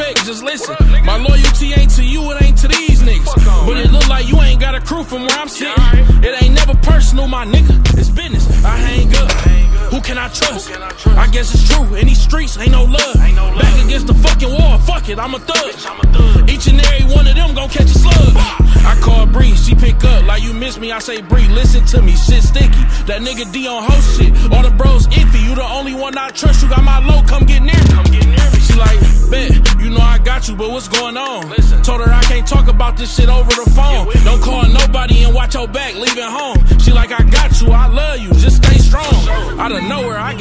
respect, just listen. My loyalty ain't to you, it ain't to these niggas. But it look like you ain't got a crew from where I'm sitting. It ain't never personal, my nigga, it's business. I hang up, who can I trust? I guess it's true, in these streets ain't no love. Back against the fucking wall, fuck it, I'm a thug. Each and every one of them gon' catch a slug. I call Bree, she pick up like you miss me. I say Bree, listen to me, shit sticky. That nigga D on host shit. All the bros iffy. You the only one I trust. You got my low, come get near me. She like, bet, you know I got you, but what's going on? Told her I can't talk about this shit over the phone. Don't call nobody and watch your back, leaving home. She like, I got you, I love you, just stay strong. Out of nowhere, I